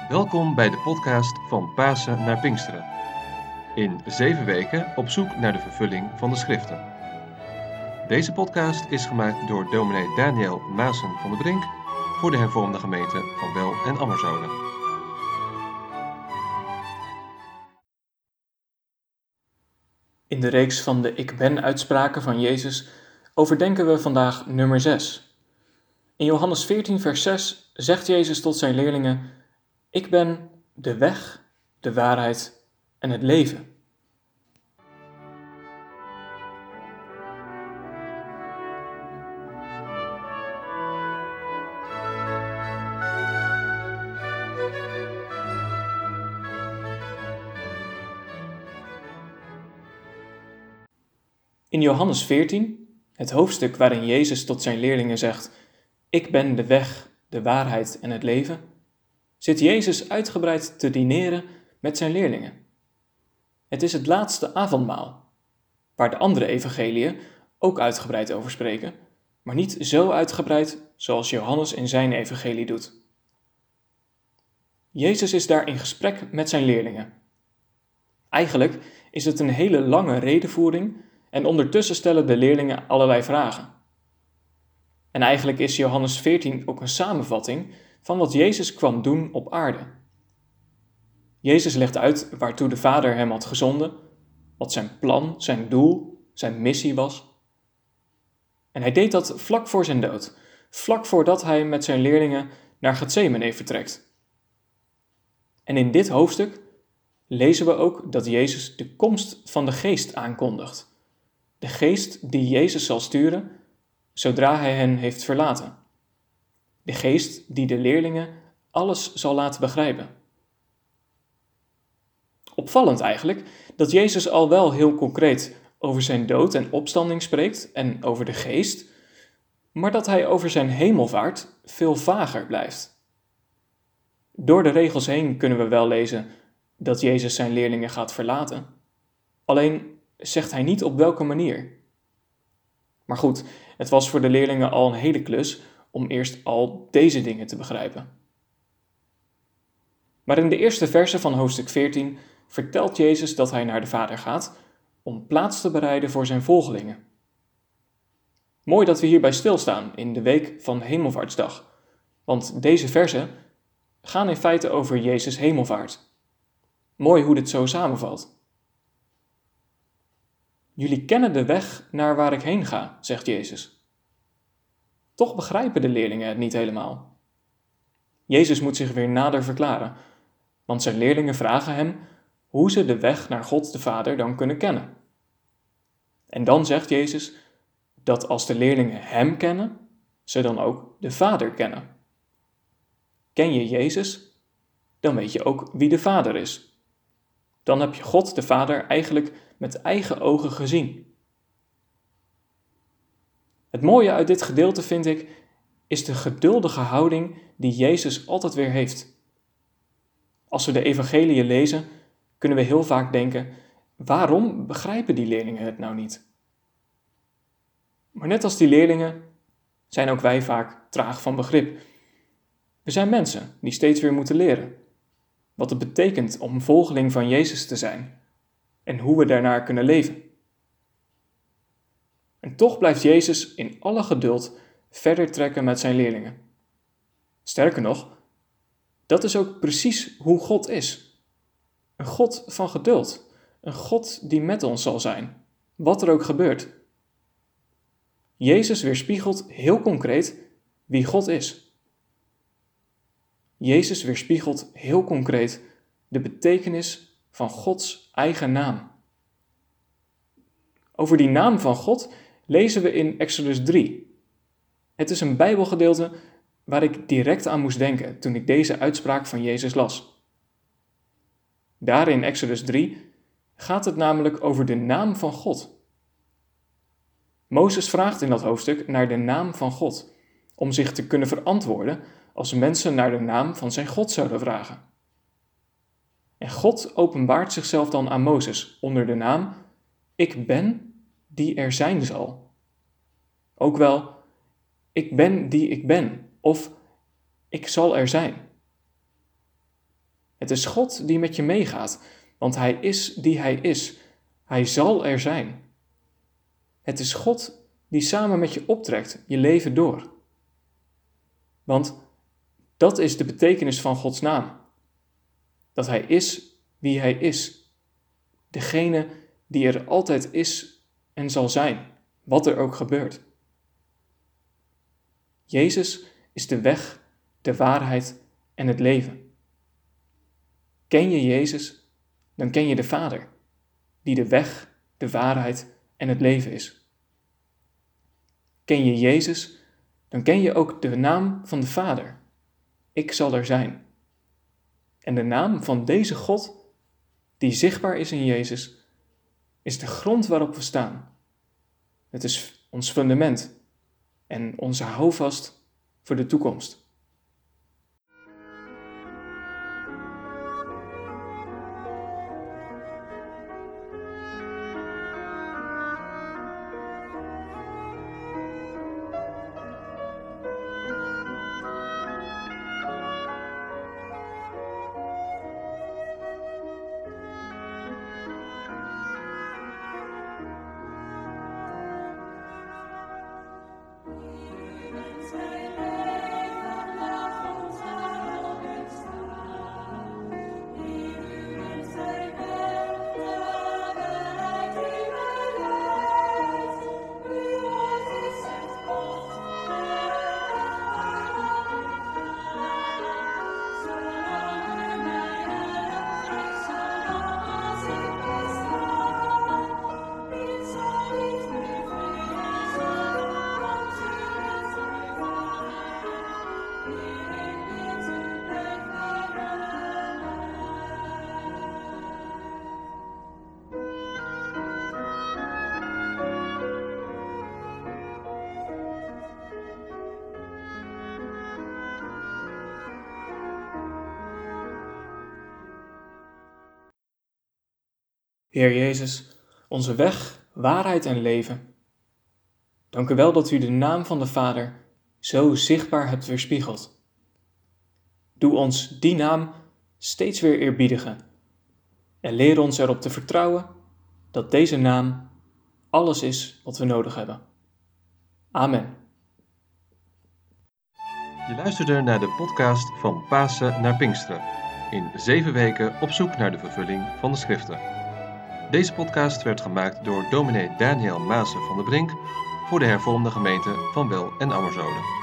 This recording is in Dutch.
Welkom bij de podcast van Pasen naar Pinksteren. In 7 weken op zoek naar de vervulling van de schriften. Deze podcast is gemaakt door dominee Daniel Maassen van der Brink voor de hervormde gemeente van Well en Ammerzoden. In de reeks van de Ik Ben-uitspraken van Jezus overdenken we vandaag nummer 6. In Johannes 14 vers 6 zegt Jezus tot zijn leerlingen: Ik ben de weg, de waarheid en het leven. In Johannes 14, het hoofdstuk waarin Jezus tot zijn leerlingen zegt: Ik ben de weg, de waarheid en het leven, zit Jezus uitgebreid te dineren met zijn leerlingen. Het is het laatste avondmaal, waar de andere evangeliën ook uitgebreid over spreken, maar niet zo uitgebreid zoals Johannes in zijn evangelie doet. Jezus is daar in gesprek met zijn leerlingen. Eigenlijk is het een hele lange redevoering en ondertussen stellen de leerlingen allerlei vragen. En eigenlijk is Johannes 14 ook een samenvatting van wat Jezus kwam doen op aarde. Jezus legt uit waartoe de Vader hem had gezonden, wat zijn plan, zijn doel, zijn missie was. En hij deed dat vlak voor zijn dood, vlak voordat hij met zijn leerlingen naar Getsemane vertrekt. En in dit hoofdstuk lezen we ook dat Jezus de komst van de Geest aankondigt. De Geest die Jezus zal sturen zodra hij hen heeft verlaten. De Geest die de leerlingen alles zal laten begrijpen. Opvallend eigenlijk dat Jezus al wel heel concreet over zijn dood en opstanding spreekt en over de Geest, maar dat hij over zijn hemelvaart veel vager blijft. Door de regels heen kunnen we wel lezen dat Jezus zijn leerlingen gaat verlaten. Alleen zegt hij niet op welke manier. Maar goed, het was voor de leerlingen al een hele klus om eerst al deze dingen te begrijpen. Maar in de eerste versen van hoofdstuk 14 vertelt Jezus dat hij naar de Vader gaat om plaats te bereiden voor zijn volgelingen. Mooi dat we hierbij stilstaan in de week van Hemelvaartsdag, want deze versen gaan in feite over Jezus' hemelvaart. Mooi hoe dit zo samenvalt. Jullie kennen de weg naar waar ik heen ga, zegt Jezus. Toch begrijpen de leerlingen het niet helemaal. Jezus moet zich weer nader verklaren, want zijn leerlingen vragen hem hoe ze de weg naar God de Vader dan kunnen kennen. En dan zegt Jezus dat als de leerlingen hem kennen, ze dan ook de Vader kennen. Ken je Jezus, dan weet je ook wie de Vader is. Dan heb je God de Vader eigenlijk met eigen ogen gezien. Het mooie uit dit gedeelte vind ik, is de geduldige houding die Jezus altijd weer heeft. Als we de evangeliën lezen, kunnen we heel vaak denken: waarom begrijpen die leerlingen het nou niet? Maar net als die leerlingen zijn ook wij vaak traag van begrip. We zijn mensen die steeds weer moeten leren wat het betekent om volgeling van Jezus te zijn en hoe we daarnaar kunnen leven. En toch blijft Jezus in alle geduld verder trekken met zijn leerlingen. Sterker nog, dat is ook precies hoe God is. Een God van geduld, een God die met ons zal zijn, wat er ook gebeurt. Jezus weerspiegelt heel concreet wie God is. Jezus weerspiegelt heel concreet de betekenis van Gods eigen naam. Over die naam van God lezen we in Exodus 3. Het is een Bijbelgedeelte waar ik direct aan moest denken toen ik deze uitspraak van Jezus las. Daar in Exodus 3 gaat het namelijk over de naam van God. Mozes vraagt in dat hoofdstuk naar de naam van God, om zich te kunnen verantwoorden als mensen naar de naam van zijn God zouden vragen. En God openbaart zichzelf dan aan Mozes onder de naam Ik ben die er zijn zal. Ook wel, ik ben die ik ben, of ik zal er zijn. Het is God die met je meegaat, want Hij is die Hij is. Hij zal er zijn. Het is God die samen met je optrekt, je leven door. Want dat is de betekenis van Gods naam. Dat Hij is wie Hij is. Degene die er altijd is en zal zijn, wat er ook gebeurt. Jezus is de weg, de waarheid en het leven. Ken je Jezus, dan ken je de Vader, die de weg, de waarheid en het leven is. Ken je Jezus, dan ken je ook de naam van de Vader. Ik zal er zijn. En de naam van deze God, die zichtbaar is in Jezus, is de grond waarop we staan. Het is ons fundament en onze houvast voor de toekomst. Heer Jezus, onze weg, waarheid en leven. Dank u wel dat u de naam van de Vader zo zichtbaar hebt weerspiegeld. Doe ons die naam steeds weer eerbiedigen en leer ons erop te vertrouwen dat deze naam alles is wat we nodig hebben. Amen. Je luisterde naar de podcast Van Pasen naar Pinksteren. In 7 weken op zoek naar de vervulling van de Schriften. Deze podcast werd gemaakt door dominee Daniel Maassen van der Brink voor de hervormde gemeente van Wel en Ammerzoden.